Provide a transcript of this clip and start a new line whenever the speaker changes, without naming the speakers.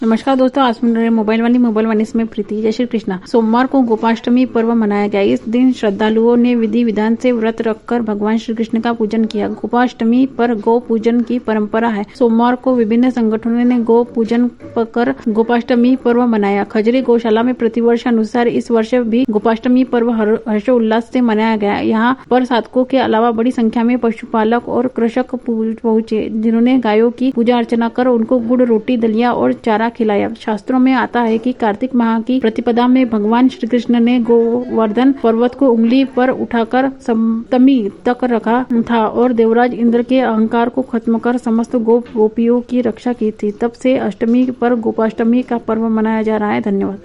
नमस्कार दोस्तों, आज सुन रहे मोबाइल वाणी में प्रीति। जय श्री कृष्णा। सोमवार को गोपाष्टमी पर्व मनाया गया। इस दिन श्रद्धालुओं ने विधि विधान से व्रत रखकर भगवान श्री कृष्ण का पूजन किया। गोपाष्टमी पर गौ पूजन की परंपरा है। सोमवार को विभिन्न संगठनों ने गौ पूजन कर गोपाष्टमी पर्व मनाया। खजरी गौशाला में प्रतिवर्ष अनुसार इस वर्ष भी गोपाष्टमी पर्व हर्षोल्लास से मनाया गया। यहाँ पर साधकों के अलावा बड़ी संख्या में पशुपालक और कृषक पहुंचे, जिन्होंने गायों की पूजा अर्चना कर उनको गुड़, रोटी, दलिया और चारा खिलाया। शास्त्रों में आता है कि कार्तिक माह की प्रतिपदा में भगवान श्री कृष्ण ने गोवर्धन पर्वत को उंगली पर उठाकर सप्तमी तक रखा था और देवराज इंद्र के अहंकार को खत्म कर समस्त गोपियों की रक्षा की थी। तब से अष्टमी पर गोपाष्टमी का पर्व मनाया जा रहा है। धन्यवाद।